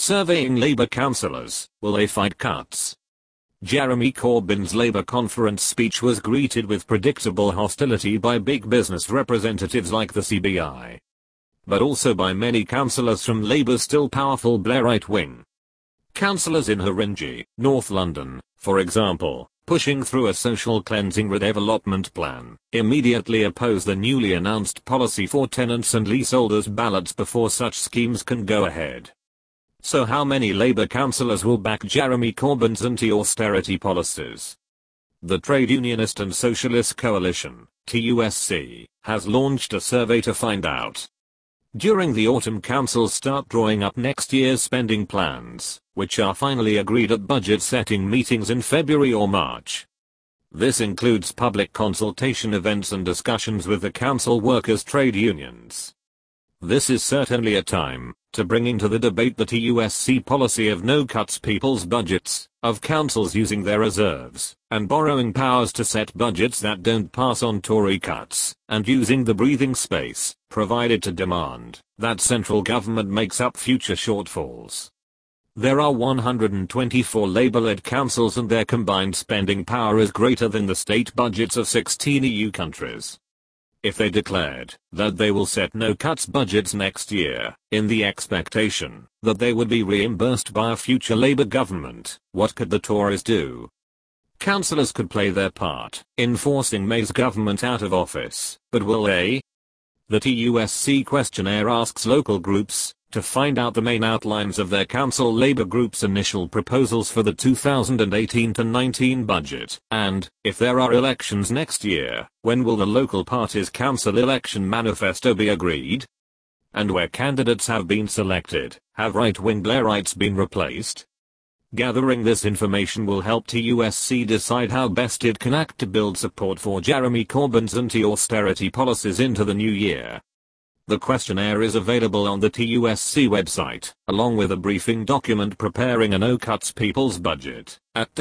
Surveying Labour councillors, will they fight cuts? Jeremy Corbyn's Labour conference speech was greeted with predictable hostility by big business representatives like the CBI. But also by many councillors from Labour's still powerful Blairite wing. Councillors in Haringey, North London, for example, pushing through a social cleansing redevelopment plan, immediately oppose the newly announced policy for tenants and leaseholders ballots before such schemes can go ahead. So how many Labour councillors will back Jeremy Corbyn's anti-austerity policies? The Trade Unionist and Socialist Coalition, TUSC, has launched a survey to find out. During the autumn, councils start drawing up next year's spending plans, which are finally agreed at budget setting meetings in February or March. This includes public consultation events and discussions with the council workers' trade unions. This is certainly a time to bring into the debate the TUSC policy of no cuts people's budgets, of councils using their reserves and borrowing powers to set budgets that don't pass on Tory cuts, and using the breathing space provided to demand that central government makes up future shortfalls. There are 124 Labour-led councils and their combined spending power is greater than the state budgets of 16 EU countries. If they declared that they will set no cuts budgets next year, in the expectation that they would be reimbursed by a future Labour government, what could the Tories do? Councillors could play their part in forcing May's government out of office, but will they? The TUSC questionnaire asks local groups to find out the main outlines of their council Labour group's initial proposals for the 2018-19 budget, and, if there are elections next year, when will the local party's council election manifesto be agreed? And where candidates have been selected, have right-wing Blairites been replaced? Gathering this information will help TUSC decide how best it can act to build support for Jeremy Corbyn's anti-austerity policies into the new year. The questionnaire is available on the TUSC website, along with a briefing document preparing a no-cuts people's budget, at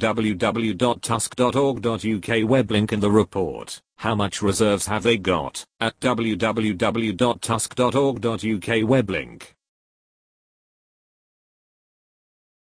www.tusk.org.uk weblink in the report, How Much Reserves Have They Got, at www.tusk.org.uk weblink.